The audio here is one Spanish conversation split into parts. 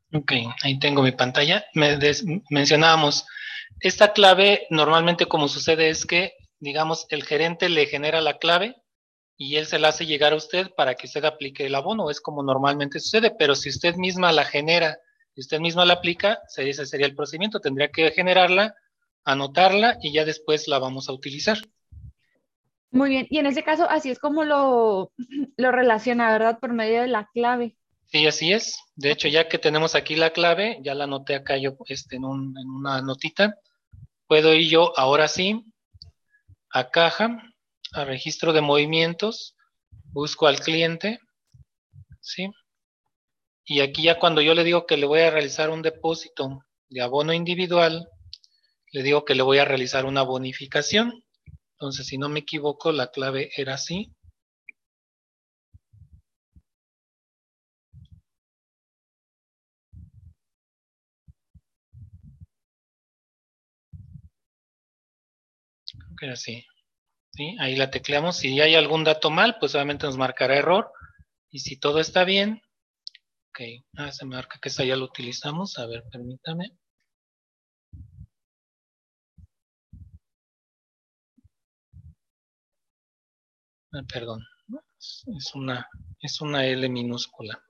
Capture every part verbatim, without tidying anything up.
Ok, ahí tengo mi pantalla. Me des- mencionábamos, esta clave normalmente como sucede es que, digamos, el gerente le genera la clave y él se la hace llegar a usted para que usted aplique el abono, es como normalmente sucede, pero si usted misma la genera y usted misma la aplica, ese sería el procedimiento, tendría que generarla, anotarla y ya después la vamos a utilizar. Muy bien, y en ese caso así es como lo, lo relaciona, ¿verdad? Por medio de la clave. Sí, así es. De hecho, Ok. ya que tenemos aquí la clave, ya la anoté acá yo este, en, un, en una notita, puedo ir yo ahora sí a caja, a registro de movimientos, busco al cliente, ¿sí? Y aquí ya cuando yo le digo que le voy a realizar un depósito de abono individual, le digo que le voy a realizar una bonificación. Entonces, si no me equivoco, la clave era así. Creo que era así. ¿Sí? Ahí la tecleamos. Si hay algún dato mal, pues obviamente nos marcará error. Y si todo está bien, ok. Ah, se marca que esa ya lo utilizamos. A ver, permítame. Ah, perdón. Es una, es una L minúscula.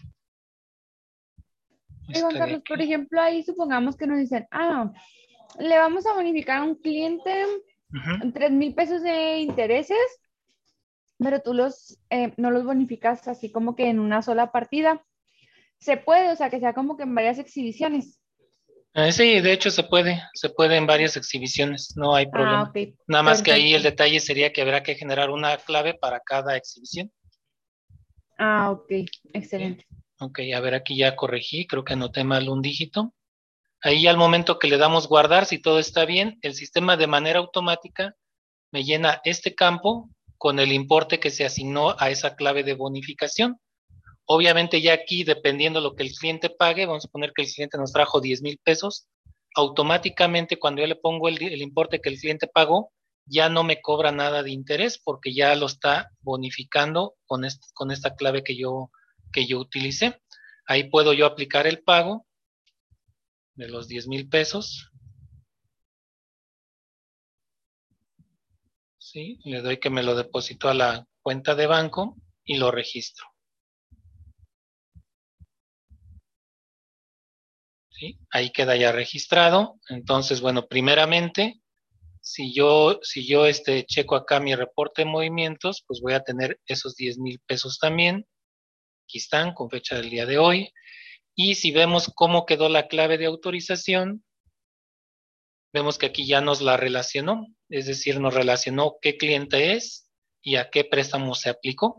Y Juan Esta de Carlos, por aquí. ejemplo, ahí supongamos que nos dicen, ah, le vamos a bonificar a un cliente Ujú. tres mil pesos de intereses, pero tú los, eh, no los bonificas así como que en una sola partida. Se puede, o sea, que sea como que en varias exhibiciones. Eh, sí, de hecho se puede, se puede en varias exhibiciones, no hay Ah, problema. ok, Nada más que ahí el perfecto. detalle sería que habrá que generar una clave para cada exhibición. Ah, ok, ¿Sí? excelente. Ok, a ver, aquí ya corregí, creo que anoté mal un dígito. Ahí al momento que le damos guardar, si todo está bien, el sistema de manera automática me llena este campo con el importe que se asignó a esa clave de bonificación. Obviamente ya aquí, dependiendo lo que el cliente pague, vamos a poner que el cliente nos trajo diez mil pesos, automáticamente cuando yo le pongo el, el importe que el cliente pagó, ya no me cobra nada de interés porque ya lo está bonificando con, este, con esta clave que yo, que yo utilicé. Ahí puedo yo aplicar el pago de los diez mil pesos, ¿sí? Le doy que me lo deposito a la cuenta de banco y lo registro, ¿sí? Ahí queda ya registrado. Entonces, bueno, primeramente, si yo, si yo este, checo acá mi reporte de movimientos, pues voy a tener esos diez mil pesos también. Aquí están, con fecha del día de hoy. Y si vemos cómo quedó la clave de autorización, vemos que aquí ya nos la relacionó, es decir, nos relacionó qué cliente es y a qué préstamo se aplicó.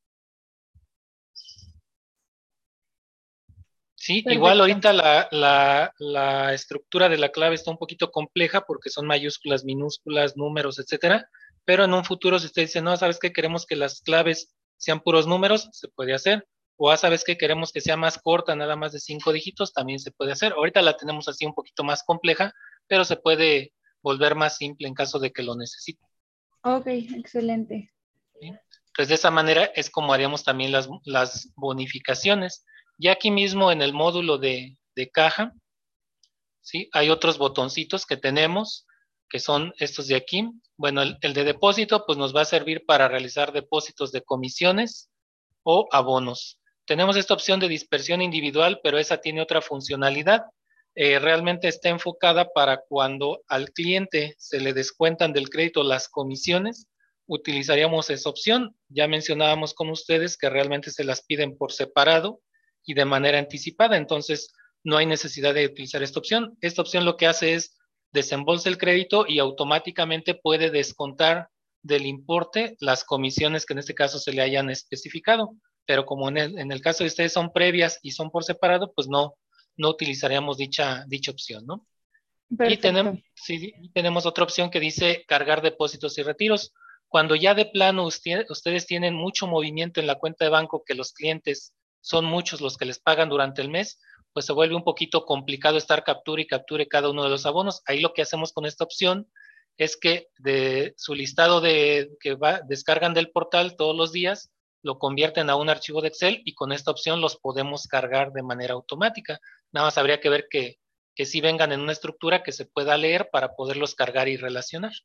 Sí, igual Perfecto. ahorita la, la, la estructura de la clave está un poquito compleja porque son mayúsculas, minúsculas, números, etcétera, pero en un futuro si usted dice, no, ¿sabes qué? Queremos que las claves sean puros números, se puede hacer. O ah, ¿sabes qué? Queremos que sea más corta, nada más de cinco dígitos, también se puede hacer. Ahorita la tenemos así un poquito más compleja, pero se puede volver más simple en caso de que lo necesite. Ok, excelente. ¿Sí? Entonces, de esa manera es como haríamos también las, las bonificaciones. Ya aquí mismo en el módulo de, de caja, ¿sí? Hay otros botoncitos que tenemos, que son estos de aquí. Bueno, el, el de depósito, pues nos va a servir para realizar depósitos de comisiones o abonos. Tenemos esta opción de dispersión individual, pero esa tiene otra funcionalidad. Eh, realmente está enfocada para cuando al cliente se le descuentan del crédito las comisiones, utilizaríamos esa opción. Ya mencionábamos con ustedes que realmente se las piden por separado y de manera anticipada, entonces no hay necesidad de utilizar esta opción. Esta opción lo que hace es desembolsa el crédito y automáticamente puede descontar del importe las comisiones que en este caso se le hayan especificado, pero como en el, en el caso de ustedes son previas y son por separado, pues no, no utilizaríamos dicha, dicha opción, ¿no? Y tenemos, Perfecto. sí, tenemos otra opción que dice cargar depósitos y retiros. Cuando ya de plano usted, ustedes tienen mucho movimiento en la cuenta de banco, que los clientes son muchos los que les pagan durante el mes, pues se vuelve un poquito complicado estar capture y capture cada uno de los abonos. Ahí lo que hacemos con esta opción es que de su listado de que va, descargan del portal todos los días, lo convierten a un archivo de Excel y con esta opción los podemos cargar de manera automática. Nada más habría que ver que, que sí vengan en una estructura que se pueda leer para poderlos cargar y relacionar.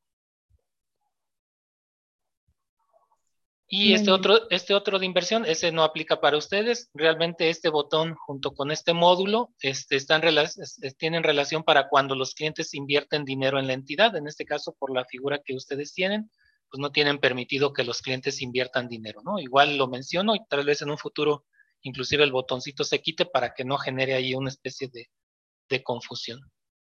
Y este otro, este otro de inversión, ese no aplica para ustedes. Realmente este botón junto con este módulo este, están, tienen relación para cuando los clientes invierten dinero en la entidad. En este caso, por la figura que ustedes tienen, pues no tienen permitido que los clientes inviertan dinero, ¿no? Igual lo menciono y tal vez en un futuro inclusive el botoncito se quite para que no genere ahí una especie de, de confusión.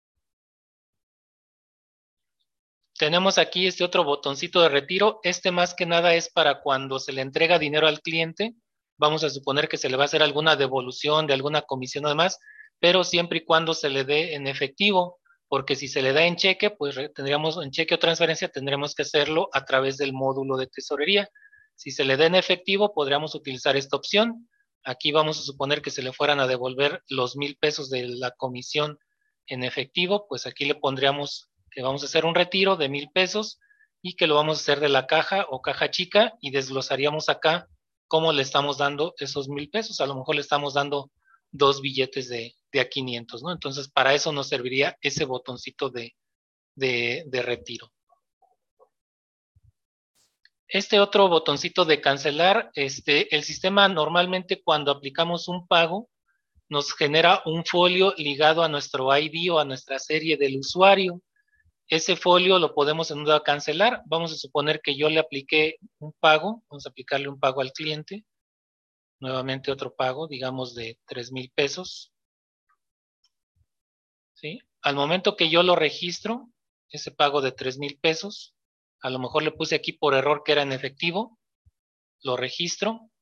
Tenemos aquí este otro botoncito de retiro. Este más que nada es para cuando se le entrega dinero al cliente. Vamos a suponer que se le va a hacer alguna devolución de alguna comisión o demás, pero siempre y cuando se le dé en efectivo, porque si se le da en cheque, pues tendríamos en cheque o transferencia, tendremos que hacerlo a través del módulo de tesorería. Si se le da en efectivo, podríamos utilizar esta opción. Aquí vamos a suponer que se le fueran a devolver los mil pesos de la comisión en efectivo, pues aquí le pondríamos que vamos a hacer un retiro de mil pesos y que lo vamos a hacer de la caja o caja chica y desglosaríamos acá cómo le estamos dando esos mil pesos. A lo mejor le estamos dando dos billetes de, de a quinientos, ¿no? Entonces, para eso nos serviría ese botoncito de, de, de retiro. Este otro botoncito de cancelar, este, el sistema normalmente cuando aplicamos un pago, nos genera un folio ligado a nuestro I D o a nuestra serie del usuario. Ese folio lo podemos en un dado cancelar. Vamos a suponer que yo le apliqué un pago. Vamos a aplicarle un pago al cliente. Nuevamente otro pago, digamos de tres mil pesos. ¿Sí? Al momento que yo lo registro, ese pago de tres mil pesos, a lo mejor le puse aquí por error que era en efectivo. Lo registro.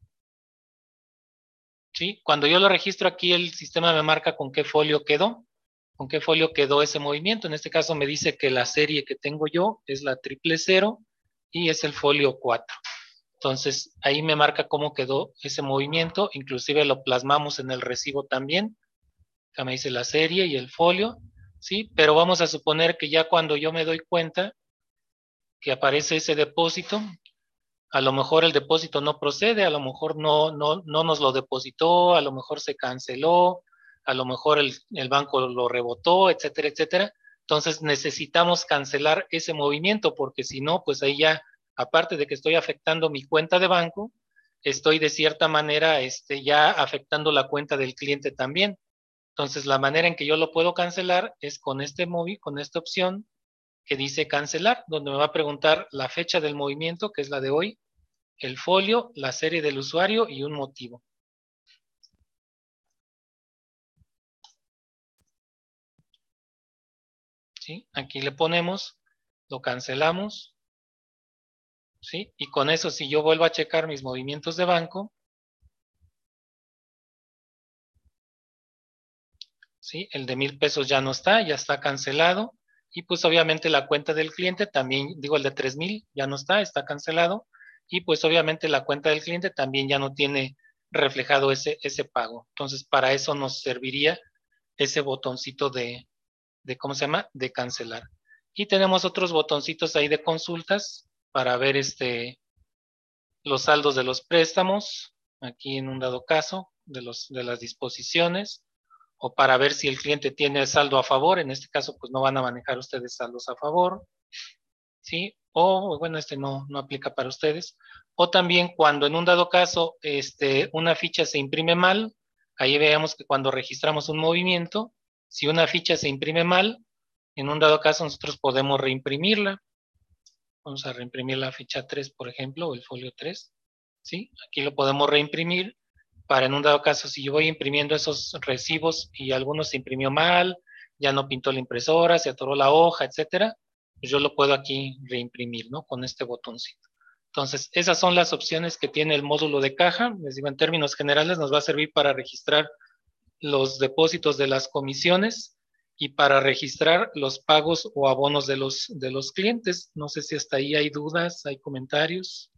¿Sí? Cuando yo lo registro aquí, el sistema me marca con qué folio quedó. Con qué folio quedó ese movimiento. En este caso me dice que la serie que tengo yo es la triple cero y es el folio cuatro. Entonces ahí me marca cómo quedó ese movimiento, inclusive lo plasmamos en el recibo también. Acá me dice la serie y el folio, ¿sí? Pero vamos a suponer que ya cuando yo me doy cuenta que aparece ese depósito, a lo mejor el depósito no procede, a lo mejor no, no, no nos lo depositó, a lo mejor se canceló, a lo mejor el, el banco lo rebotó, etcétera, etcétera. Entonces necesitamos cancelar ese movimiento porque si no, pues ahí ya, aparte de que estoy afectando mi cuenta de banco, estoy de cierta manera este, ya afectando la cuenta del cliente también. Entonces la manera en que yo lo puedo cancelar es con este móvil, con esta opción que dice cancelar, donde me va a preguntar la fecha del movimiento, que es la de hoy, el folio, la serie del usuario y un motivo. ¿Sí? Aquí le ponemos, lo cancelamos, ¿sí? Y con eso, si yo vuelvo a checar mis movimientos de banco, ¿sí? El de mil pesos ya no está, ya está cancelado. Y pues obviamente la cuenta del cliente también, digo el de tres mil ya no está, está cancelado. Y pues obviamente la cuenta del cliente también ya no tiene reflejado ese, ese pago. Entonces para eso nos serviría ese botoncito de, de, ¿cómo se llama? De cancelar. Y tenemos otros botoncitos ahí de consultas para ver este, los saldos de los préstamos, aquí en un dado caso, de, los, de las disposiciones, o para ver si el cliente tiene saldo a favor. En este caso, pues no van a manejar ustedes saldos a favor, ¿sí? O, bueno, este no, no aplica para ustedes. O también cuando en un dado caso este, una ficha se imprime mal, ahí veamos que cuando registramos un movimiento, si una ficha se imprime mal, en un dado caso nosotros podemos reimprimirla. Vamos a reimprimir la ficha tres, por ejemplo, o el folio tres, ¿sí? Aquí lo podemos reimprimir para en un dado caso, si yo voy imprimiendo esos recibos y alguno se imprimió mal, ya no pintó la impresora, se atoró la hoja, etcétera, pues yo lo puedo aquí reimprimir, ¿no? Con este botoncito. Entonces, esas son las opciones que tiene el módulo de caja. Les digo, en términos generales, nos va a servir para registrar los depósitos de las comisiones y para registrar los pagos o abonos de los, de los clientes. No sé si hasta ahí hay dudas, hay comentarios.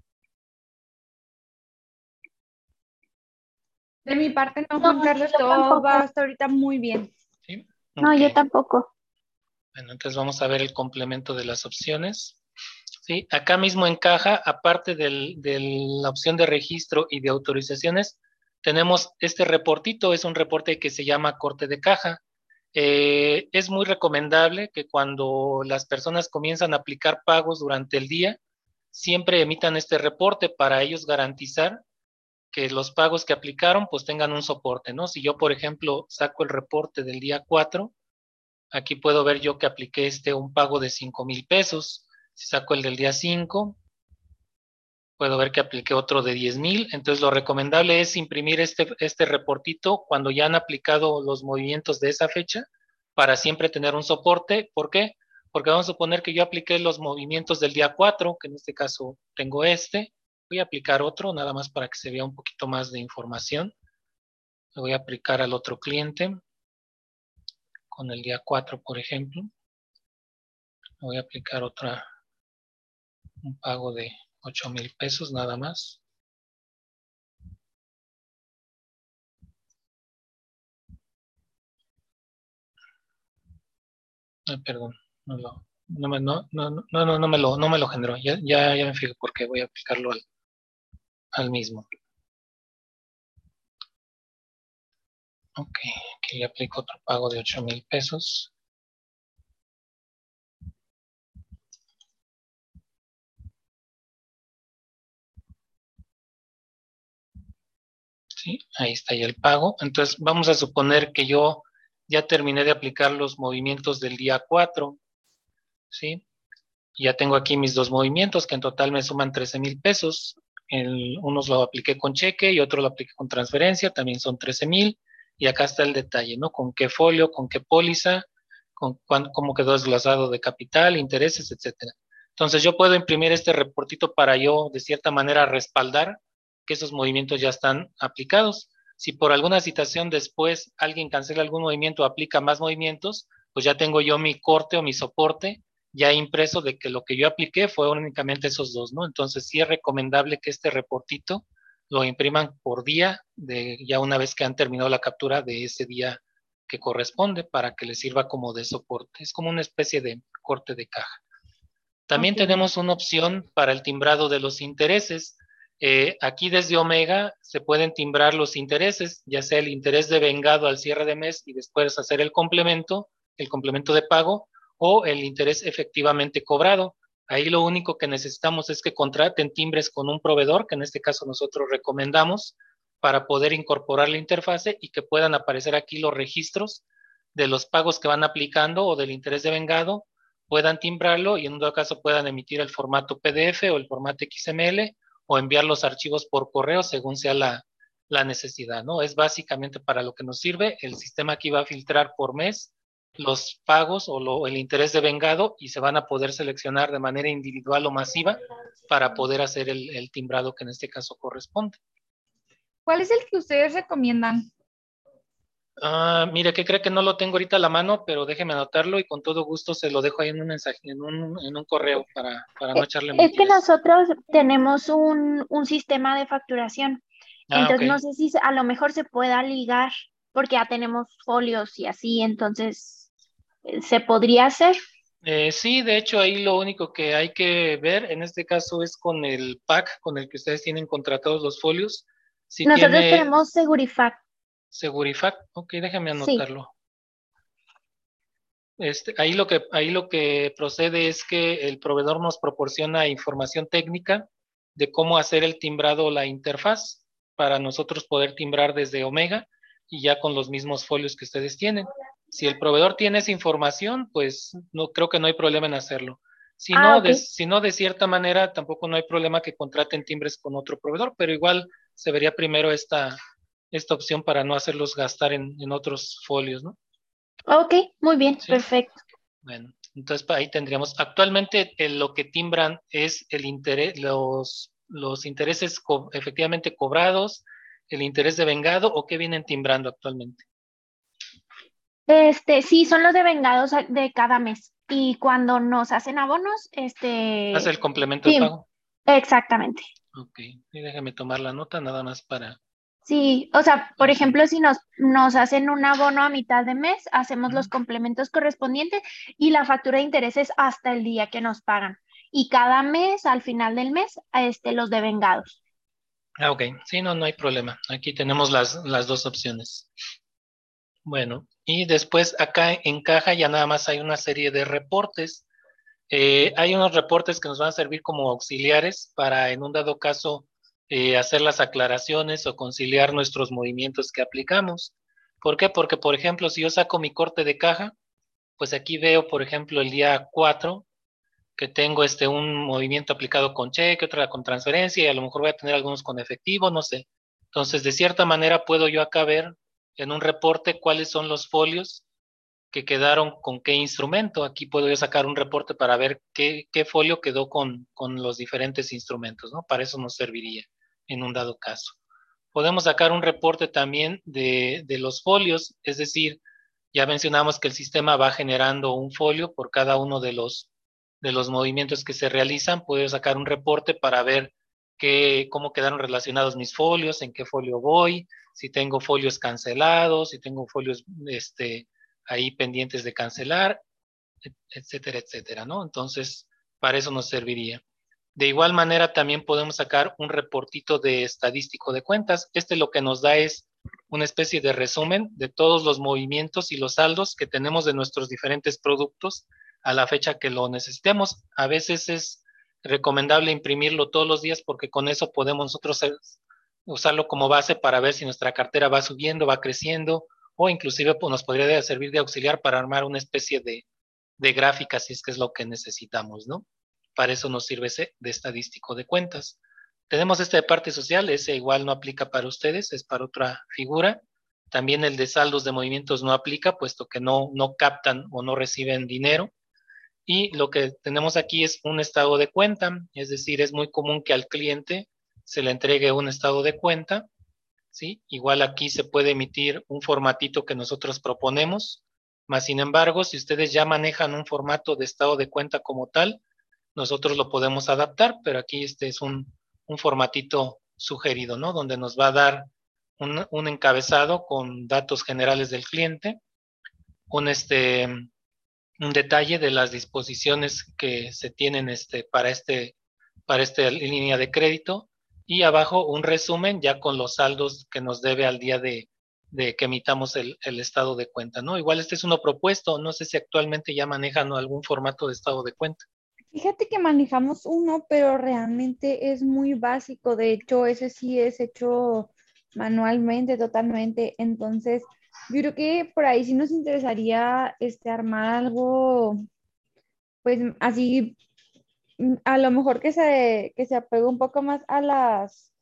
De mi parte no, Juan Carlos, todo va hasta ahorita muy bien. ¿Sí? No, Okay. yo tampoco. Bueno, entonces vamos a ver el complemento de las opciones. Sí, acá mismo en caja, aparte del- de la opción de registro y de autorizaciones, tenemos este reportito, es un reporte que se llama corte de caja. Eh, es muy recomendable que cuando las personas comienzan a aplicar pagos durante el día, siempre emitan este reporte para ellos garantizar que los pagos que aplicaron pues tengan un soporte, ¿no? Si yo, por ejemplo, saco el reporte del día cuatro, aquí puedo ver yo que apliqué este un pago de cinco mil pesos. Si saco el del día cinco, puedo ver que apliqué otro de diez mil. Entonces, lo recomendable es imprimir este, este reportito cuando ya han aplicado los movimientos de esa fecha para siempre tener un soporte. ¿Por qué? Porque vamos a suponer que yo apliqué los movimientos del día cuatro, que en este caso tengo este. Voy a aplicar otro, nada más para que se vea un poquito más de información. Le voy a aplicar al otro cliente con el día cuatro, por ejemplo. Le voy a aplicar otra, un pago de ocho mil pesos nada más. Ah, perdón, no lo, no me, no, no, no, no, no me lo, no me lo generó. Ya, ya, ya me fijo por qué voy a aplicarlo al, al mismo. Ok, aquí le aplico otro pago de ocho mil pesos. Sí, ahí está ya el pago. Entonces, vamos a suponer que yo ya terminé de aplicar los movimientos del día cuatro, ¿sí? Ya tengo aquí mis dos movimientos que en total me suman trece mil pesos. El, unos lo apliqué con cheque y otro lo apliqué con transferencia, también son trece mil. Y acá está el detalle, ¿no? Con qué folio, con qué póliza, con cuán, cómo quedó desglosado de capital, intereses, etcétera. Entonces yo puedo imprimir este reportito para yo, de cierta manera, respaldar que esos movimientos ya están aplicados. Si por alguna situación después alguien cancela algún movimiento o aplica más movimientos, pues ya tengo yo mi corte o mi soporte ya impreso de que lo que yo apliqué fue únicamente esos dos, ¿no? Entonces sí es recomendable que este reportito lo impriman por día, de ya una vez que han terminado la captura de ese día que corresponde para que les sirva como de soporte. Es como una especie de corte de caja. También Ok. tenemos una opción para el timbrado de los intereses. Eh, aquí desde Omega se pueden timbrar los intereses, ya sea el interés de vengado al cierre de mes y después hacer el complemento, el complemento de pago, o el interés efectivamente cobrado. Ahí lo único que necesitamos es que contraten timbres con un proveedor, que en este caso nosotros recomendamos, para poder incorporar la interfase y que puedan aparecer aquí los registros de los pagos que van aplicando o del interés de vengado, puedan timbrarlo y en un dado caso puedan emitir el formato P D F o el formato X M L o enviar los archivos por correo según sea la, la necesidad, ¿no? Es básicamente para lo que nos sirve. El sistema aquí va a filtrar por mes los pagos o lo, el interés de vengado y se van a poder seleccionar de manera individual o masiva para poder hacer el, el timbrado que en este caso corresponde. ¿Cuál es el que ustedes recomiendan? Ah, mire, que cree que no lo tengo ahorita a la mano, pero déjeme anotarlo y con todo gusto se lo dejo ahí en un mensaje, en un, en un correo para, para no Eh, echarle Es que mentiras. nosotros tenemos un, un sistema de facturación, Ah, ok. entonces no sé si se- a lo mejor se pueda ligar porque ya tenemos folios y así, entonces eh, se podría hacer. Eh, sí, de hecho ahí lo único que hay que ver en este caso es con el pack con el que ustedes tienen contratados los folios. Si Nosotros tiene tenemos Segurifact, Segurifact, ok, déjame sí. anotarlo. Este, ahí lo que, ahí lo que procede es que el proveedor nos proporciona información técnica de cómo hacer el timbrado o la interfaz para nosotros poder timbrar desde Omega y ya con los mismos folios que ustedes tienen. Si el proveedor tiene esa información, pues no creo que no hay problema en hacerlo. Si Ah, no, ok. de, si no, de cierta manera, tampoco no hay problema que contraten timbres con otro proveedor, pero igual se vería primero esta, esta opción para no hacerlos gastar en, en otros folios, ¿no? Ok, muy bien, Sí. perfecto. Bueno, entonces ahí tendríamos, actualmente eh, lo que timbran es el interés, los, los intereses co efectivamente cobrados, el interés de vengado o qué vienen timbrando actualmente. Este, sí, son los de vengados a- de cada mes. Y cuando nos hacen abonos, Hace este, el complemento de sí, pago. exactamente. Ok, y déjame tomar la nota nada más para, Sí, o sea, por para saber. ejemplo, si nos, nos hacen un abono a mitad de mes, hacemos Ujú. los complementos correspondientes y la factura de intereses hasta el día que nos pagan. y cada mes, al final del mes, este, los devengados. Ah, ok. Sí, no, no hay problema. Aquí tenemos las, las dos opciones. Bueno, y después acá en caja ya nada más hay una serie de reportes. Eh, hay unos reportes que nos van a servir como auxiliares para en un dado caso eh, hacer las aclaraciones o conciliar nuestros movimientos que aplicamos. ¿Por qué? Porque, por ejemplo, si yo saco mi corte de caja, pues aquí veo, por ejemplo, el día cuatro que tengo este, un movimiento aplicado con cheque, otra con transferencia y a lo mejor voy a tener algunos con efectivo, no sé. Entonces, de cierta manera puedo yo acá ver en un reporte cuáles son los folios que quedaron con qué instrumento. Aquí puedo yo sacar un reporte para ver qué, qué folio quedó con, con los diferentes instrumentos, ¿no? Para eso nos serviría en un dado caso. Podemos sacar un reporte también de, de los folios, es decir, ya mencionamos que el sistema va generando un folio por cada uno de los, de los movimientos que se realizan. Puedo sacar un reporte para ver qué, cómo quedaron relacionados mis folios, en qué folio voy, si tengo folios cancelados, si tengo folios este, ahí pendientes de cancelar, etcétera, etcétera, ¿no? Entonces, para eso nos serviría. De igual manera, también podemos sacar un reportito de estadístico de cuentas. Este lo que nos da es una especie de resumen de todos los movimientos y los saldos que tenemos de nuestros diferentes productos a la fecha que lo necesitemos. A veces es recomendable imprimirlo todos los días porque con eso podemos nosotros usarlo como base para ver si nuestra cartera va subiendo, va creciendo, o inclusive pues, nos podría servir de auxiliar para armar una especie de, de gráfica si es que es lo que necesitamos, ¿no? Para eso nos sirve ese de estadístico de cuentas. Tenemos este de parte social, ese igual no aplica para ustedes, es para otra figura. También el de saldos de movimientos no aplica, puesto que no, no captan o no reciben dinero. Y lo que tenemos aquí es un estado de cuenta, es decir, es muy común que al cliente se le entregue un estado de cuenta, ¿sí? Igual aquí se puede emitir un formatito que nosotros proponemos, más sin embargo, si ustedes ya manejan un formato de estado de cuenta como tal, nosotros lo podemos adaptar, pero aquí este es un, un formatito sugerido, ¿no? Donde nos va a dar un, un encabezado con datos generales del cliente, un, este, un detalle de las disposiciones que se tienen este, para, este, para esta línea de crédito y abajo un resumen ya con los saldos que nos debe al día de, de que emitamos el, el estado de cuenta, ¿no? Igual este es uno propuesto, no sé si actualmente ya manejan algún formato de estado de cuenta. Fíjate que manejamos uno, pero realmente es muy básico. De hecho, ese sí es hecho manualmente, totalmente. Entonces, yo creo que por ahí sí nos interesaría este, armar algo, pues así, mm, a lo mejor que se, que se apegue un poco más a las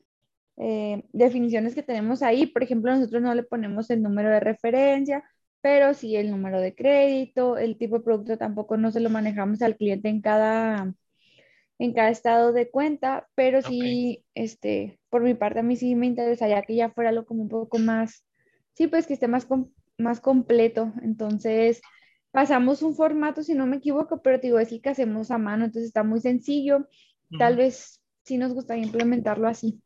eh, definiciones que tenemos ahí. Por ejemplo, nosotros no le ponemos el número de referencia, pero sí el número de crédito, el tipo de producto tampoco no se lo manejamos al cliente en cada en cada estado de cuenta, pero Ok. sí, este, por mi parte a mí sí me interesaría que ya fuera algo como un poco más, sí, pues que esté más, com- más completo. Entonces, pasamos un formato, si no me equivoco, pero te digo, es el que hacemos a mano, entonces está muy sencillo. Tal Ujú. vez sí nos gustaría implementarlo así.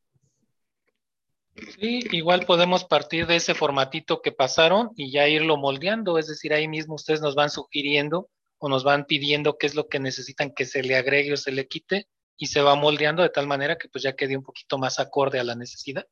Sí, igual podemos partir de ese formatito que pasaron y ya irlo moldeando, es decir, ahí mismo ustedes nos van sugiriendo o nos van pidiendo qué es lo que necesitan que se le agregue o se le quite y se va moldeando de tal manera que pues ya quede un poquito más acorde a la necesidad.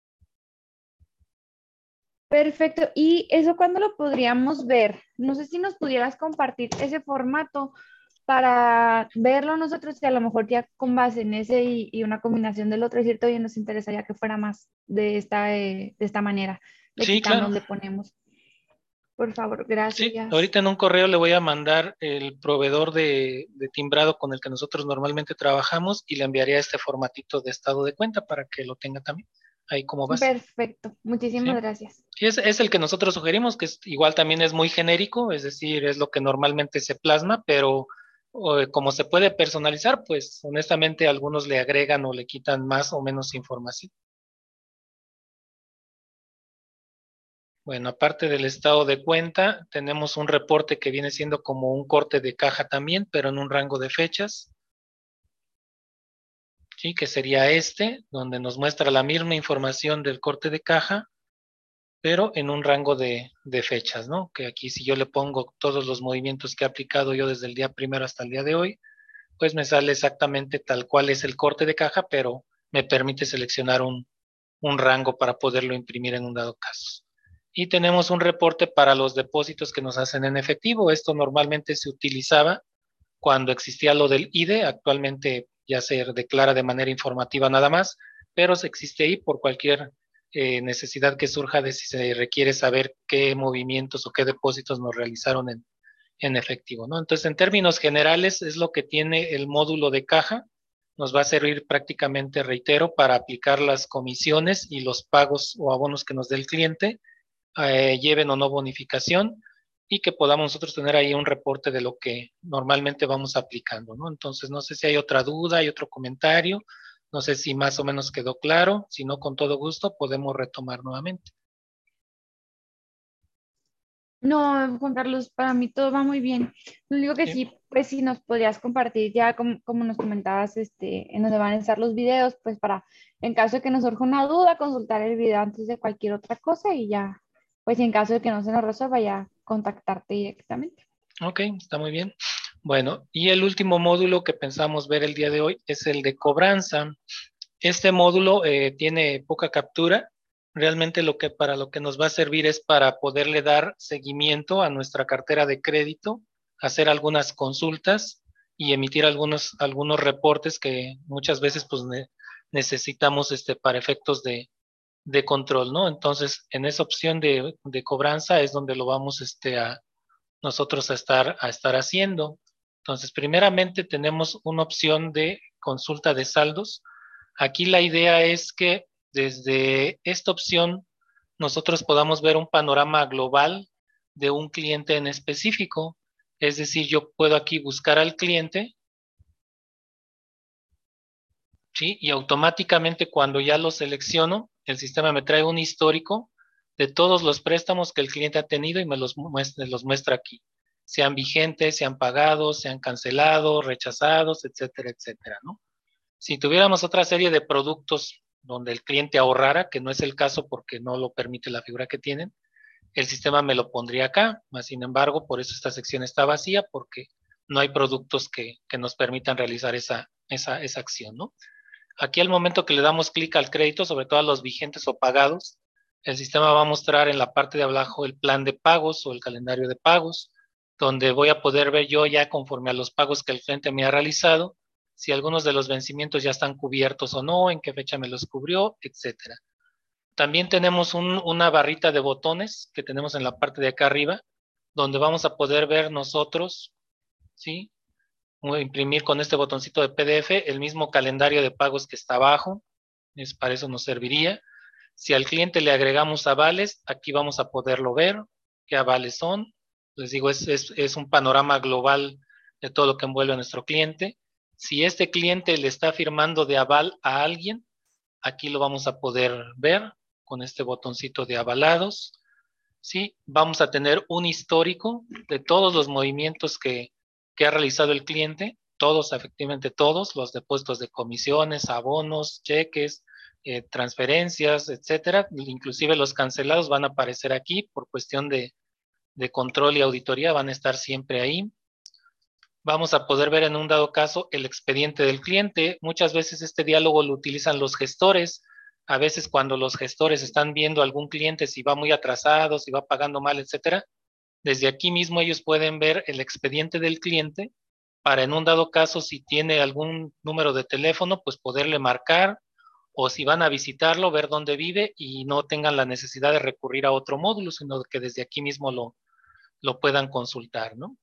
Perfecto. ¿Y eso cuándo lo podríamos ver? No sé si nos pudieras compartir ese formato para verlo nosotros y a lo mejor ya con base en ese y, y una combinación del otro, es cierto, y nos interesaría que fuera más de esta, eh, de esta manera. Le Sí, claro. quitamos, le ponemos. Por favor, Sí, gracias. ahorita en un correo le voy a mandar el proveedor de, de timbrado con el que nosotros normalmente trabajamos y le enviaría este formatito de estado de cuenta para que lo tenga también ahí como base. Perfecto. Muchísimas Sí. gracias. Y es, es el que nosotros sugerimos, que es, igual también es muy genérico, es decir, es lo que normalmente se plasma, pero o, como se puede personalizar, pues honestamente algunos le agregan o le quitan más o menos información. Bueno, aparte del estado de cuenta, tenemos un reporte que viene siendo como un corte de caja también, pero en un rango de fechas, ¿sí? Que sería este, donde nos muestra la misma información del corte de caja, pero en un rango de, de fechas, ¿no? Que aquí si yo le pongo todos los movimientos que he aplicado yo desde el día primero hasta el día de hoy, pues me sale exactamente tal cual es el corte de caja, pero me permite seleccionar un, un rango para poderlo imprimir en un dado caso. Y tenemos un reporte para los depósitos que nos hacen en efectivo. Esto normalmente se utilizaba cuando existía lo del I D E, actualmente ya se declara de manera informativa nada más, pero se existe ahí por cualquier eh, necesidad que surja de si se requiere saber qué movimientos o qué depósitos nos realizaron en, en efectivo, ¿no? Entonces, en términos generales, es lo que tiene el módulo de caja. Nos va a servir prácticamente, reitero, para aplicar las comisiones y los pagos o abonos que nos dé el cliente, eh, lleven o no bonificación, y que podamos nosotros tener ahí un reporte de lo que normalmente vamos aplicando, ¿no? Entonces, no sé si hay otra duda, hay otro comentario, no sé si más o menos quedó claro, si no, con todo gusto podemos retomar nuevamente. No, Juan Carlos, para mí todo va muy bien. Lo único que Sí, sí, pues si nos podrías compartir ya como, como nos comentabas, este, en donde van a estar los videos, pues para, en caso de que nos surja una duda, consultar el video antes de cualquier otra cosa y ya, pues en caso de que no se nos resuelva, ya contactarte directamente. ok, está muy bien. Bueno, y el último módulo que pensamos ver el día de hoy es el de cobranza. Este módulo eh, tiene poca captura. Realmente lo que para lo que nos va a servir es para poderle dar seguimiento a nuestra cartera de crédito, hacer algunas consultas y emitir algunos, algunos reportes que muchas veces pues ne necesitamos este, para efectos de, de control, ¿no? Entonces, en esa opción de, de cobranza es donde lo vamos este, a nosotros a estar, a estar haciendo. Entonces, primeramente tenemos una opción de consulta de saldos. Aquí la idea es que desde esta opción nosotros podamos ver un panorama global de un cliente en específico. Es decir, yo puedo aquí buscar al cliente, ¿sí? Y automáticamente cuando ya lo selecciono, el sistema me trae un histórico de todos los préstamos que el cliente ha tenido y me los muestra, los muestra aquí. Sean vigentes, sean pagados, sean cancelados, rechazados, etcétera, etcétera, ¿no? Si tuviéramos otra serie de productos donde el cliente ahorrara, que no es el caso porque no lo permite la figura que tienen, el sistema me lo pondría acá. Más sin embargo, por eso esta sección está vacía, porque no hay productos que, que nos permitan realizar esa, esa, esa acción, ¿no? Aquí al momento que le damos clic al crédito, sobre todo a los vigentes o pagados, el sistema va a mostrar en la parte de abajo el plan de pagos o el calendario de pagos, donde voy a poder ver yo ya conforme a los pagos que el cliente me ha realizado, si algunos de los vencimientos ya están cubiertos o no, en qué fecha me los cubrió, etcétera. También tenemos un, una barrita de botones que tenemos en la parte de acá arriba, donde vamos a poder ver nosotros, ¿sí? Imprimir con este botoncito de P D F el mismo calendario de pagos que está abajo. Es, para eso nos serviría. Si al cliente le agregamos avales, aquí vamos a poderlo ver, qué avales son. Les digo, es, es, es un panorama global de todo lo que envuelve a nuestro cliente. Si este cliente le está firmando de aval a alguien, aquí lo vamos a poder ver con este botoncito de avalados. ¿Sí? Vamos a tener un histórico de todos los movimientos que, que ha realizado el cliente, todos, efectivamente todos, los depósitos de comisiones, abonos, cheques, eh, transferencias, etcétera. Inclusive los cancelados van a aparecer aquí por cuestión de, de control y auditoría, van a estar siempre ahí. Vamos a poder ver en un dado caso el expediente del cliente. Muchas veces este diálogo lo utilizan los gestores. A veces cuando los gestores están viendo a algún cliente si va muy atrasado, si va pagando mal, etcétera, desde aquí mismo ellos pueden ver el expediente del cliente para en un dado caso si tiene algún número de teléfono, pues poderle marcar, o si van a visitarlo, ver dónde vive y no tengan la necesidad de recurrir a otro módulo, sino que desde aquí mismo lo, lo puedan consultar, ¿no?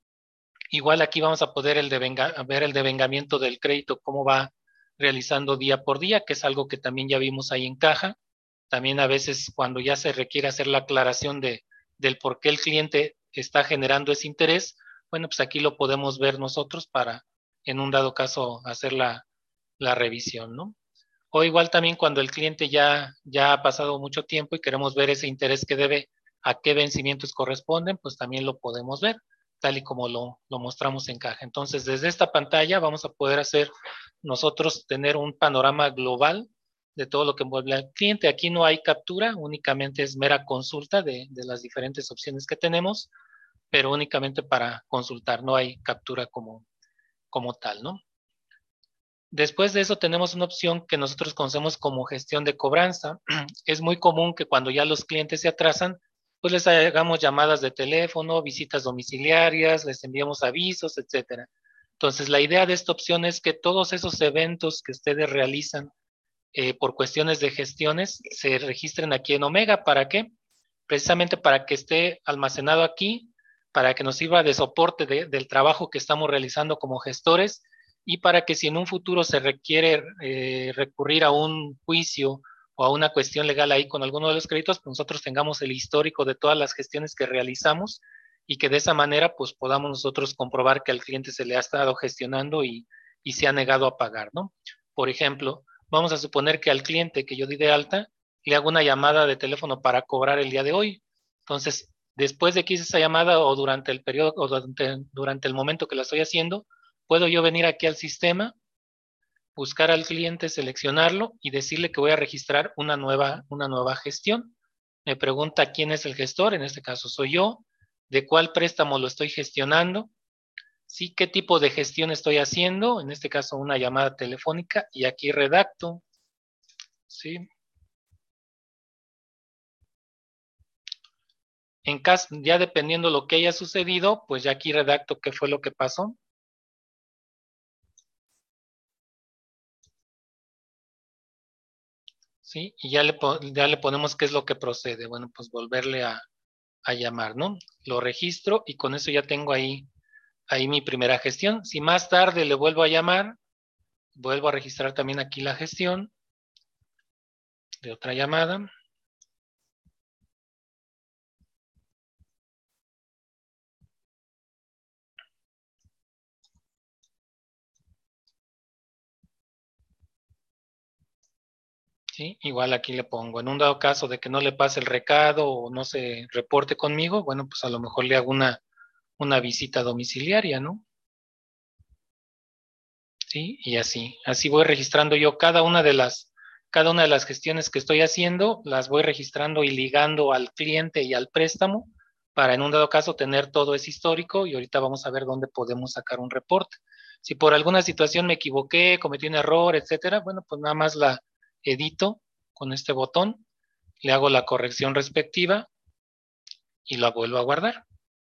Igual aquí vamos a poder el devenga, ver el devengamiento del crédito, cómo va realizando día por día, que es algo que también ya vimos ahí en caja. También a veces cuando ya se requiere hacer la aclaración de, del por qué el cliente está generando ese interés, bueno, pues aquí lo podemos ver nosotros para, en un dado caso, hacer la, la revisión, ¿no? O igual también cuando el cliente ya, ya ha pasado mucho tiempo y queremos ver ese interés que debe, a qué vencimientos corresponden, pues también lo podemos ver, tal y como lo, lo mostramos en caja. Entonces, desde esta pantalla vamos a poder hacer nosotros tener un panorama global de todo lo que envuelve al cliente. Aquí no hay captura, únicamente es mera consulta de, de las diferentes opciones que tenemos, pero únicamente para consultar, no hay captura como, como tal, ¿no? Después de eso tenemos una opción que nosotros conocemos como gestión de cobranza. Es muy común que cuando ya los clientes se atrasan, pues les hagamos llamadas de teléfono, visitas domiciliarias, les enviamos avisos, etcétera. Entonces, la idea de esta opción es que todos esos eventos que ustedes realizan eh, por cuestiones de gestiones se registren aquí en Omega. ¿Para qué? Precisamente para que esté almacenado aquí, para que nos sirva de soporte de, del trabajo que estamos realizando como gestores y para que si en un futuro se requiere eh, recurrir a un juicio o a una cuestión legal ahí con alguno de los créditos, pues nosotros tengamos el histórico de todas las gestiones que realizamos y que de esa manera pues podamos nosotros comprobar que al cliente se le ha estado gestionando y, y se ha negado a pagar, ¿no? Por ejemplo, vamos a suponer que al cliente que yo di de alta le hago una llamada de teléfono para cobrar el día de hoy. Entonces, después de que hice esa llamada o durante el periodo o durante, durante el momento que la estoy haciendo, puedo yo venir aquí al sistema, buscar al cliente, seleccionarlo y decirle que voy a registrar una nueva, una nueva gestión. Me pregunta quién es el gestor, en este caso soy yo, de cuál préstamo lo estoy gestionando, sí, qué tipo de gestión estoy haciendo, en este caso una llamada telefónica, y aquí redacto, sí. En caso, ya dependiendo lo que haya sucedido, pues ya aquí redacto qué fue lo que pasó. ¿Sí? Y ya le, ya le ponemos qué es lo que procede. Bueno, pues volverle a, a llamar, ¿no? Lo registro y con eso ya tengo ahí, ahí mi primera gestión. Si más tarde le vuelvo a llamar, vuelvo a registrar también aquí la gestión de otra llamada. ¿Sí? Igual aquí le pongo, en un dado caso de que no le pase el recado o no se reporte conmigo, bueno, pues a lo mejor le hago una, una visita domiciliaria, ¿no? ¿Sí? Y así, así voy registrando yo cada una de las, cada una de las gestiones que estoy haciendo, las voy registrando y ligando al cliente y al préstamo para en un dado caso tener todo ese histórico y ahorita vamos a ver dónde podemos sacar un reporte. Si por alguna situación me equivoqué, cometí un error, etcétera, bueno, pues nada más la edito con este botón, le hago la corrección respectiva y la vuelvo a guardar.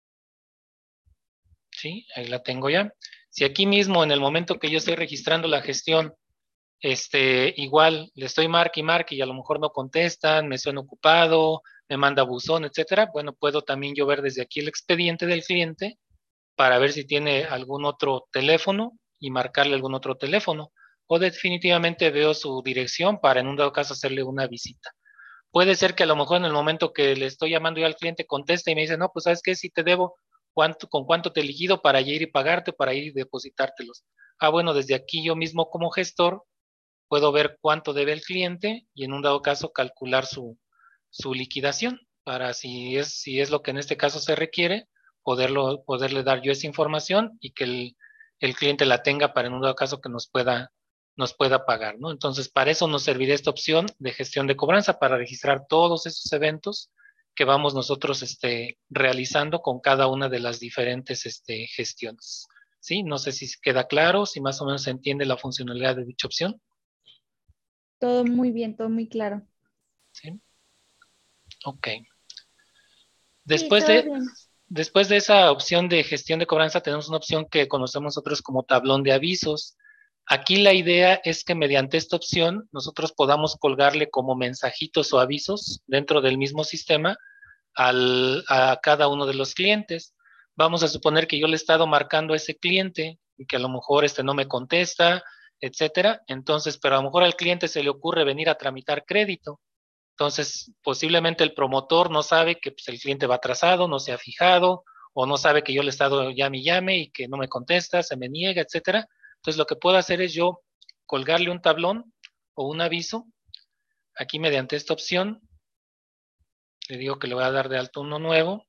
¿Sí? Ahí la tengo ya. Si aquí mismo en el momento que yo estoy registrando la gestión este, igual le estoy marque y marque y a lo mejor no contestan, me suena ocupado, me manda buzón, etcétera. Bueno, puedo también yo ver desde aquí el expediente del cliente para ver si tiene algún otro teléfono y marcarle algún otro teléfono. O definitivamente veo su dirección para en un dado caso hacerle una visita. Puede ser que a lo mejor en el momento que le estoy llamando yo al cliente conteste y me dice, no, pues sabes qué, si te debo, ¿cuánto, con cuánto te he liquido para ir y pagarte, para ir y depositártelos? Ah, bueno, desde aquí yo mismo como gestor puedo ver cuánto debe el cliente y en un dado caso calcular su, su liquidación para si es, si es lo que en este caso se requiere, poderlo, poderle dar yo esa información y que el, el cliente la tenga para en un dado caso que nos pueda, nos pueda pagar, ¿no? Entonces, para eso nos servirá esta opción de gestión de cobranza, para registrar todos esos eventos que vamos nosotros este, realizando con cada una de las diferentes este, gestiones. ¿Sí? No sé si queda claro, si más o menos se entiende la funcionalidad de dicha opción. Todo muy bien, todo muy claro. ¿Sí? Ok. Sí, Después todo de, bien. después de esa opción de gestión de cobranza, tenemos una opción que conocemos nosotros como tablón de avisos. Aquí la idea es que mediante esta opción nosotros podamos colgarle como mensajitos o avisos dentro del mismo sistema al, a cada uno de los clientes. Vamos a suponer que yo le he estado marcando a ese cliente y que a lo mejor este no me contesta, etcétera. Entonces, pero a lo mejor al cliente se le ocurre venir a tramitar crédito. Entonces, posiblemente el promotor no sabe que pues, el cliente va atrasado, no se ha fijado, o no sabe que yo le he estado llame y llame y que no me contesta, se me niega, etcétera. Entonces, lo que puedo hacer es yo colgarle un tablón o un aviso aquí mediante esta opción. Le digo que le voy a dar de alto uno nuevo.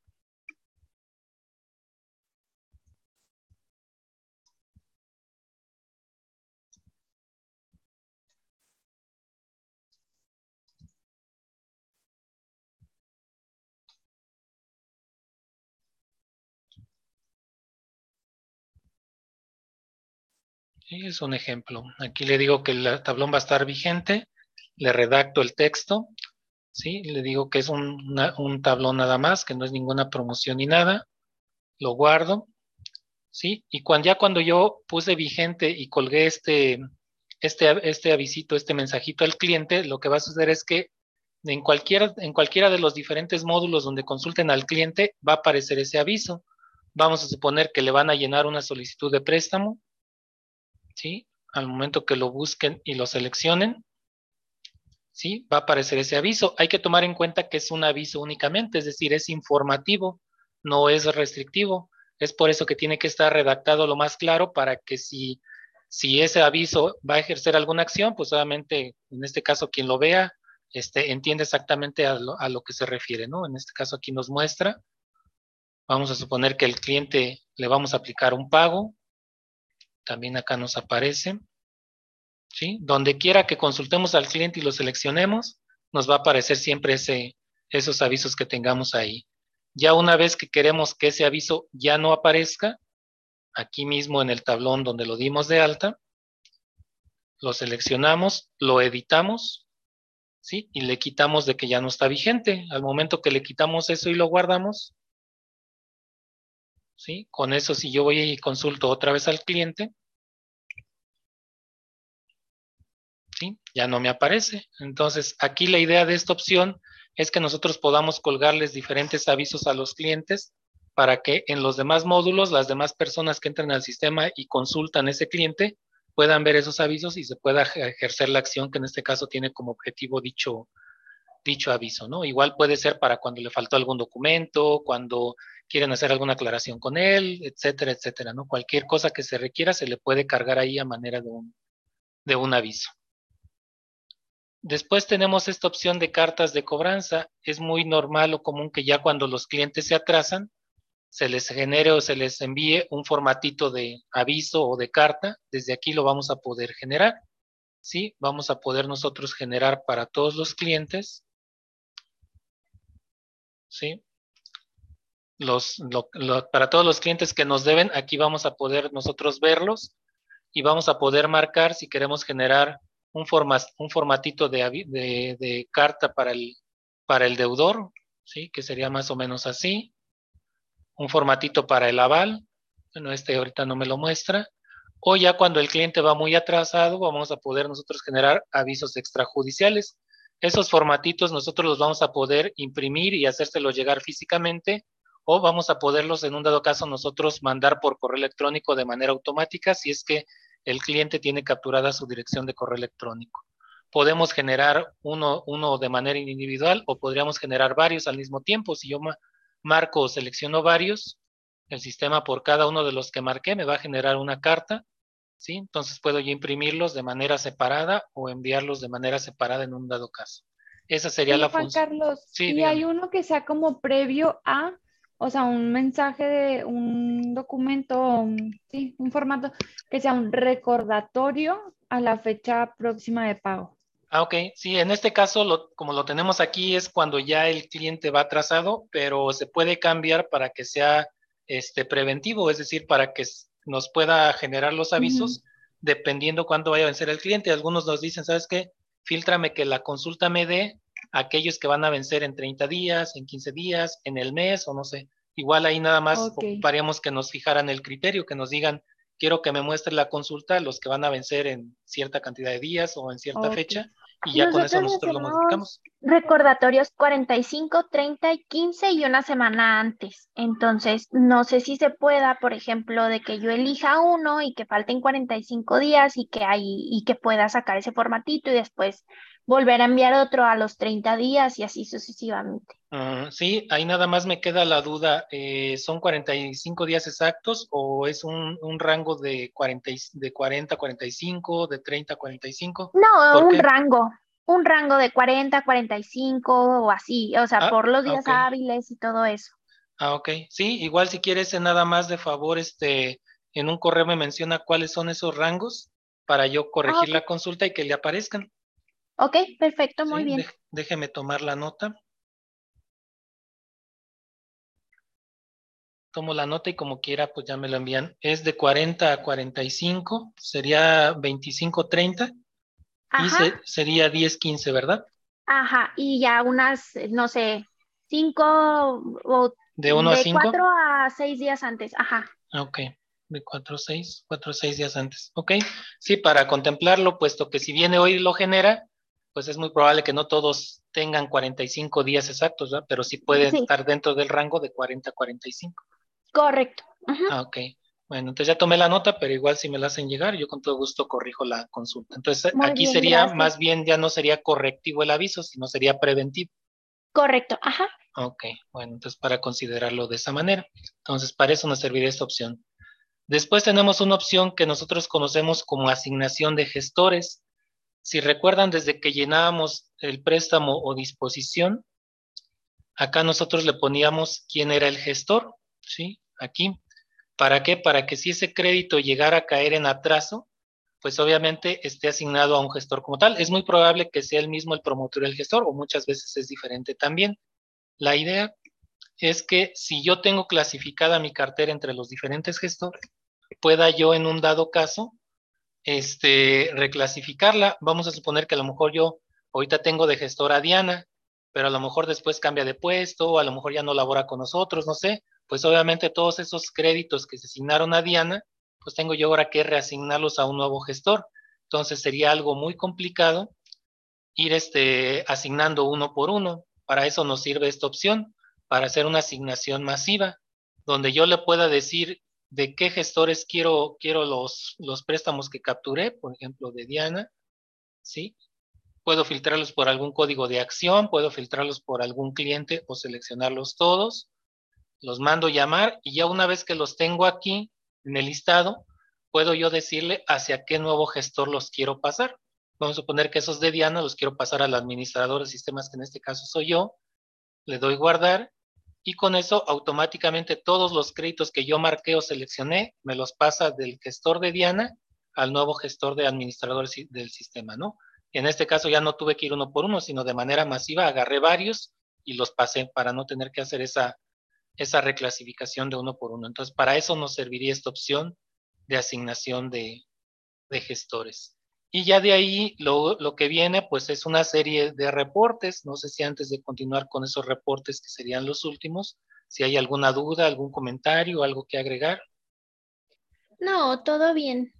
Sí, es un ejemplo. Aquí le digo que el tablón va a estar vigente, le redacto el texto, ¿sí? Le digo que es un, una, un tablón nada más, que no es ninguna promoción ni nada, lo guardo, ¿sí? Y cuando, ya cuando yo puse vigente y colgué este, este, este avisito, este mensajito al cliente, lo que va a suceder es que en cualquiera, en cualquiera de los diferentes módulos donde consulten al cliente va a aparecer ese aviso. Vamos a suponer que le van a llenar una solicitud de préstamo, ¿sí? Al momento que lo busquen y lo seleccionen, ¿sí? Va a aparecer ese aviso. Hay que tomar en cuenta que es un aviso únicamente, es decir, es informativo, no es restrictivo. Es por eso que tiene que estar redactado lo más claro para que si, si ese aviso va a ejercer alguna acción, pues obviamente, en este caso, quien lo vea, este, entiende exactamente a lo, a lo que se refiere, ¿no? En este caso aquí nos muestra, vamos a suponer que el cliente le vamos a aplicar un pago, también acá nos aparece. ¿Sí? Donde quiera que consultemos al cliente y lo seleccionemos, nos va a aparecer siempre ese, esos avisos que tengamos ahí. Ya una vez que queremos que ese aviso ya no aparezca, aquí mismo en el tablón donde lo dimos de alta, lo seleccionamos, lo editamos, ¿sí? Y le quitamos de que ya no está vigente. Al momento que le quitamos eso y lo guardamos, ¿sí? Con eso, si yo voy y consulto otra vez al cliente, ¿sí? Ya no me aparece. Entonces, aquí la idea de esta opción es que nosotros podamos colgarles diferentes avisos a los clientes para que en los demás módulos, las demás personas que entran al sistema y consultan ese cliente puedan ver esos avisos y se pueda ejercer la acción que en este caso tiene como objetivo dicho, dicho aviso, ¿no? Igual puede ser para cuando le faltó algún documento, cuando quieren hacer alguna aclaración con él, etcétera, etcétera, ¿no? Cualquier cosa que se requiera se le puede cargar ahí a manera de un, de un aviso. Después tenemos esta opción de cartas de cobranza. Es muy normal o común que ya cuando los clientes se atrasan, se les genere o se les envíe un formatito de aviso o de carta. Desde aquí lo vamos a poder generar. ¿Sí? Vamos a poder nosotros generar para todos los clientes. ¿Sí? Los, lo, lo, para todos los clientes que nos deben, aquí vamos a poder nosotros verlos y vamos a poder marcar si queremos generar un, forma, un formatito de, de, de carta para el, para el deudor, ¿sí? Que sería más o menos así. Un formatito para el aval, bueno, este ahorita no me lo muestra. O ya cuando el cliente va muy atrasado, vamos a poder nosotros generar avisos extrajudiciales. Esos formatitos nosotros los vamos a poder imprimir y hacérselos llegar físicamente, o vamos a poderlos en un dado caso nosotros mandar por correo electrónico de manera automática si es que el cliente tiene capturada su dirección de correo electrónico. Podemos generar uno, uno de manera individual o podríamos generar varios al mismo tiempo. Si yo marco o selecciono varios, el sistema por cada uno de los que marqué me va a generar una carta, ¿sí? Entonces puedo yo imprimirlos de manera separada o enviarlos de manera separada en un dado caso. Esa sería Oye, la Juan función. Carlos, Sí, ¿y hay dígame. uno que sea como previo a, o sea, un mensaje de un documento, un- sí, un formato que sea un recordatorio a la fecha próxima de pago? Ah, ok. Sí, en este caso, lo, como lo tenemos aquí, es cuando ya el cliente va atrasado, pero se puede cambiar para que sea este, preventivo, es decir, para que nos pueda generar los Ujú. avisos dependiendo cuándo vaya a vencer el cliente. Algunos nos dicen, ¿sabes qué? Fíltrame que la consulta me dé aquellos que van a vencer en treinta días, en quince días, en el mes o no sé. Igual ahí nada más Ok, ocuparíamos que nos fijaran el criterio, que nos digan, quiero que me muestre la consulta los que van a vencer en cierta cantidad de días o en cierta ok. fecha y ya con eso Nosotros nosotros lo hacemos modificamos. recordatorios cuarenta y cinco, treinta y quince y una semana antes. Entonces, no sé si se pueda, por ejemplo, de que yo elija uno y que falten cuarenta y cinco días y que hay, y que pueda sacar ese formatito y después volver a enviar otro a los treinta días y así sucesivamente. Uh, sí, ahí nada más me queda la duda, eh, ¿son cuarenta y cinco días exactos o es un, un rango de cuarenta, de cuarenta a cuarenta y cinco, de treinta a cuarenta y cinco? No, ¿Por un qué? rango, un rango de cuarenta, cuarenta y cinco o así, o sea, Ah, por los días ok, hábiles y todo eso. ah, ok. Sí, igual si quieres eh, nada más de favor, este, en un correo me menciona cuáles son esos rangos para yo Ah, corregir ok. la consulta y que le aparezcan. Ok, perfecto, muy Sí, bien. Dej- déjeme tomar la nota. tomo la nota y como quiera, pues ya me lo envían. Es de cuarenta a cuarenta y cinco, sería veinticinco treinta y Ajá, se, sería diez quince, ¿verdad? ajá, y ya unas, eh, no sé, cinco o De uno a de cinco. cuatro a seis días antes, ajá. Ok, de cuatro a seis, cuatro a seis días antes. Ok, sí, para contemplarlo, puesto que si viene hoy y lo genera, pues es muy probable que no todos tengan cuarenta y cinco días exactos, ¿verdad? Pero sí pueden Sí, estar dentro del rango de cuarenta a cuarenta y cinco. correcto. Ujú. Ah, ok. Bueno, entonces ya tomé la nota, pero igual si me la hacen llegar, yo con todo gusto corrijo la consulta. Entonces Muy aquí bien, sería, gracias. más bien ya no sería correctivo el aviso, sino sería preventivo. Correcto, ajá. Ok, bueno, entonces para considerarlo de esa manera. Entonces para eso nos serviría esta opción. Después tenemos una opción que nosotros conocemos como asignación de gestores. Si recuerdan, desde que llenábamos el préstamo o disposición, acá nosotros le poníamos quién era el gestor, ¿sí? Aquí. ¿Para qué? Para que si ese crédito llegara a caer en atraso, pues obviamente esté asignado a un gestor como tal. Es muy probable que sea el mismo el promotor y el gestor, o muchas veces es diferente también. La idea es que si yo tengo clasificada mi cartera entre los diferentes gestores, pueda yo en un dado caso este, reclasificarla. Vamos a suponer que a lo mejor yo ahorita tengo de gestora a Diana, pero a lo mejor después cambia de puesto, o a lo mejor ya no labora con nosotros, no sé. Pues obviamente todos esos créditos que se asignaron a Diana, pues tengo yo ahora que reasignarlos a un nuevo gestor. Entonces sería algo muy complicado ir este, asignando uno por uno. Para eso nos sirve esta opción, para hacer una asignación masiva, donde yo le pueda decir de qué gestores quiero, quiero los, los préstamos que capturé, por ejemplo, de Diana, ¿sí? Puedo filtrarlos por algún código de acción, puedo filtrarlos por algún cliente o seleccionarlos todos, los mando llamar y ya una vez que los tengo aquí en el listado, puedo yo decirle hacia qué nuevo gestor los quiero pasar. Vamos a suponer que esos de Diana los quiero pasar al administrador de sistemas, que en este caso soy yo, le doy guardar y con eso automáticamente todos los créditos que yo marqué o seleccioné me los pasa del gestor de Diana al nuevo gestor de administrador del sistema, ¿no? En este caso ya no tuve que ir uno por uno, sino de manera masiva agarré varios y los pasé para no tener que hacer esa, esa reclasificación de uno por uno. Entonces, para eso nos serviría esta opción de asignación de, de gestores. Y ya de ahí lo, lo, que viene pues es una serie de reportes. No sé si antes de continuar con esos reportes que serían los últimos, si hay alguna duda, algún comentario, algo que agregar. No, todo bien.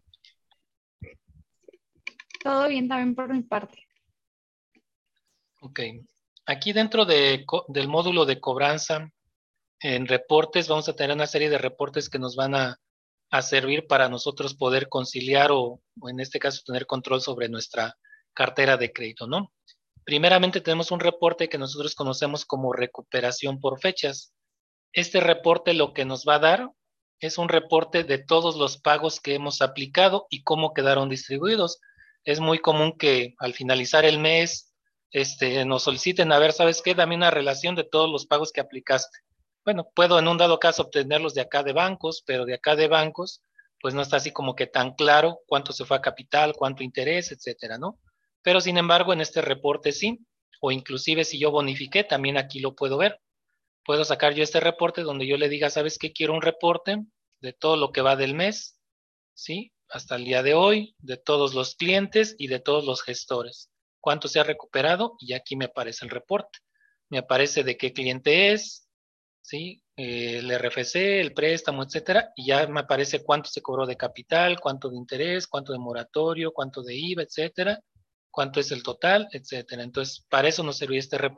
Todo bien también por mi parte. Ok. Aquí dentro de, del módulo de cobranza, en reportes, vamos a tener una serie de reportes que nos van a, a servir para nosotros poder conciliar o, o en este caso tener control sobre nuestra cartera de crédito, ¿no? Primeramente tenemos un reporte que nosotros conocemos como recuperación por fechas. Este reporte lo que nos va a dar es un reporte de todos los pagos que hemos aplicado y cómo quedaron distribuidos. Es muy común que al finalizar el mes este, nos soliciten, a ver, ¿sabes qué? Dame una relación de todos los pagos que aplicaste. Bueno, puedo en un dado caso obtenerlos de acá de bancos, pero de acá de bancos, pues no está así como que tan claro cuánto se fue a capital, cuánto interés, etcétera, ¿no? Pero sin embargo, en este reporte sí, o inclusive si yo bonifiqué, también aquí lo puedo ver. Puedo sacar yo este reporte donde yo le diga, ¿sabes qué? Quiero un reporte de todo lo que va del mes, ¿sí? Hasta el día de hoy, de todos los clientes y de todos los gestores. ¿Cuánto se ha recuperado? Y aquí me aparece el reporte. Me aparece de qué cliente es, ¿sí? Eh, el R F C, el préstamo, etcétera. Y ya me aparece cuánto se cobró de capital, cuánto de interés, cuánto de moratorio, cuánto de I V A, etcétera. Cuánto es el total, etcétera. Entonces, para eso nos servía este reporte.